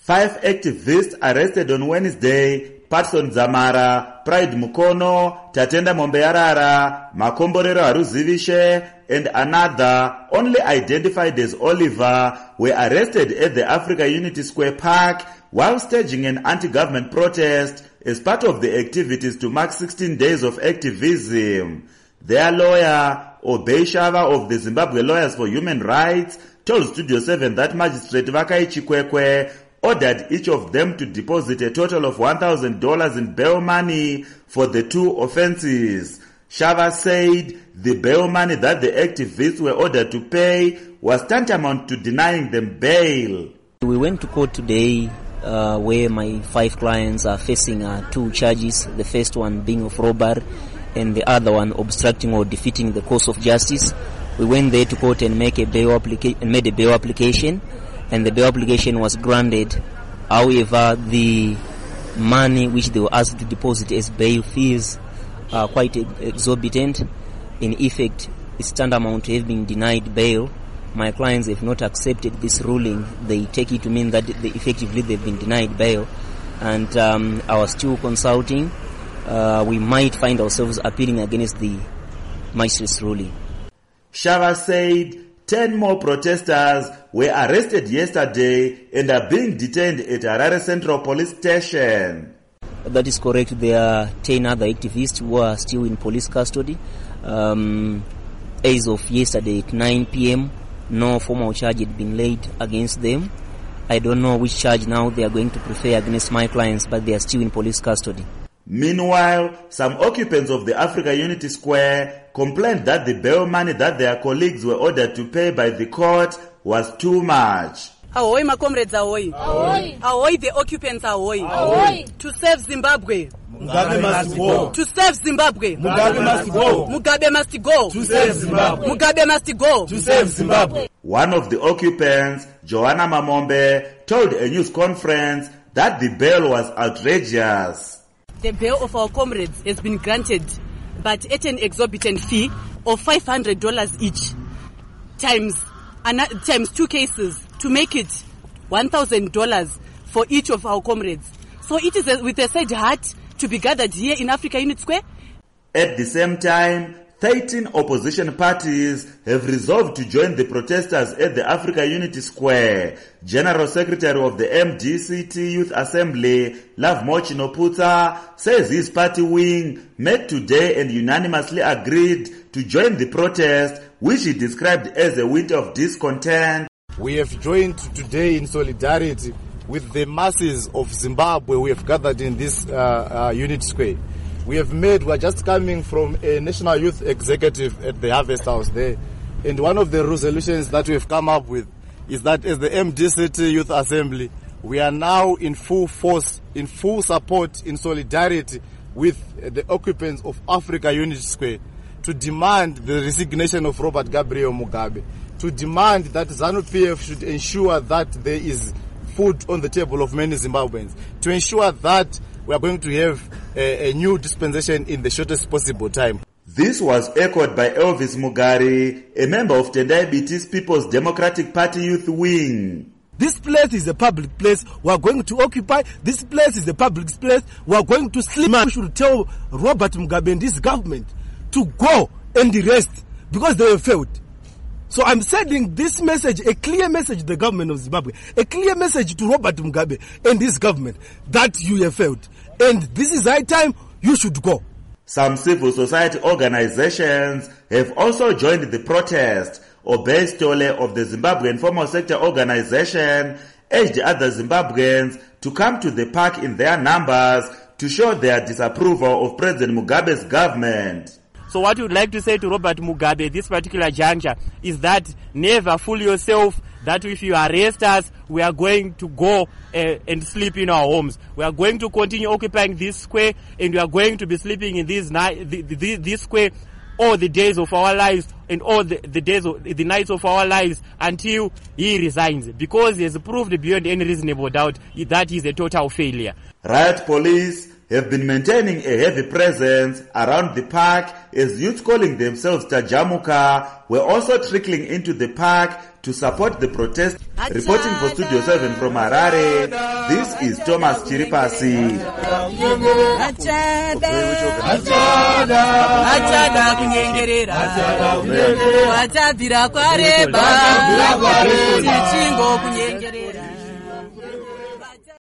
5 activists arrested on Wednesday: Patson Zamara, Pride Mukono, Tatenda Mombeyarara, Makomborero Haruzivishe, and another, only identified as Oliver, were arrested at the Africa Unity Square Park while staging an anti-government protest as part of the activities to mark 16 days of activism. Their lawyer, Obey Shava of the Zimbabwe Lawyers for Human Rights, told Studio 7 that Magistrate Vakai Chikwekwe ordered each of them to deposit a total of $1,000 in bail money for the 2 offenses. Shava said the bail money that the activists were ordered to pay was tantamount to denying them bail. We went to court today where my 5 clients are facing 2 charges, the first one being of robbery and the other one obstructing or defeating the course of justice. We went there to court and made a bail application, and the bail application was granted. However, the money which they were asked to deposit as bail fees are quite exorbitant. In effect, it's tantamount to have been denied bail. My clients have not accepted this ruling. They take it to mean that effectively they've been denied bail, and I was still consulting. We might find ourselves appealing against the magistrate's ruling. Shava said 10 more protesters were arrested yesterday and are being detained at Harare Central Police Station. That is correct. There are 10 other activists who are still in police custody. As of yesterday at 9 p.m., no formal charge had been laid against them. I don't know which charge now they are going to prefer against my clients, but they are still in police custody. Meanwhile, some occupants of the Africa Unity Square complained that the bail money that their colleagues were ordered to pay by the court was too much. Ahoy, my comrades, ahoy. Ahoy. Ahoy, the occupants, ahoy. Ahoy. To save Zimbabwe. Mugabe must go. To save Zimbabwe. Mugabe must go. Mugabe must go. To save Zimbabwe. Mugabe must go. To save Zimbabwe. One of the occupants, Joanna Mamombe, told a news conference that the bail was outrageous. The bail of our comrades has been granted, but at an exorbitant fee of $500 each, times 2 cases, to make it $1,000 for each of our comrades. So it is with a sad heart to be gathered here in Africa Unity Square. At the same time, 13 opposition parties have resolved to join the protesters at the Africa Unity Square. General Secretary of the MDCT Youth Assembly, Lovemo Chinoputa, says his party wing met today and unanimously agreed to join the protest, which he described as a winter of discontent. We have joined today in solidarity with the masses of Zimbabwe who have gathered in this Unity Square. We are just coming from a National Youth Executive at the Harvest House there. And one of the resolutions that we've come up with is that as the MDCT Youth Assembly, we are now in full force, in full support, in solidarity with the occupants of Africa Unity Square to demand the resignation of Robert Gabriel Mugabe, to demand that ZANU-PF should ensure that there is food on the table of many Zimbabweans, to ensure that we are going to have a new dispensation in the shortest possible time. This was echoed by Elvis Mugari, a member of Tendai Biti's People's Democratic Party Youth Wing. This place is a public place. We are going to occupy. This place is a public place. We are going to sleep. We should tell Robert Mugabe and his government to go and rest because they have failed. So I'm sending this message, a clear message to the government of Zimbabwe, a clear message to Robert Mugabe and his government that you have failed. And this is high time you should go. Some civil society organizations have also joined the protest. Obey Stole of the Zimbabwean Formal Sector Organization urged other Zimbabweans to come to the park in their numbers to show their disapproval of President Mugabe's government. So what we would like to say to Robert Mugabe at this particular juncture is that never fool yourself that if you arrest us, we are going to go and sleep in our homes. We are going to continue occupying this square, and we are going to be sleeping in this square all the days of our lives and all the nights of our lives until he resigns, because he has proved beyond any reasonable doubt that he is a total failure. Riot police have been maintaining a heavy presence around the park as youths calling themselves Tajamuka were also trickling into the park to support the protest. Reporting for Studio 7 from Harare, this is Thomas Chiripasi. Achada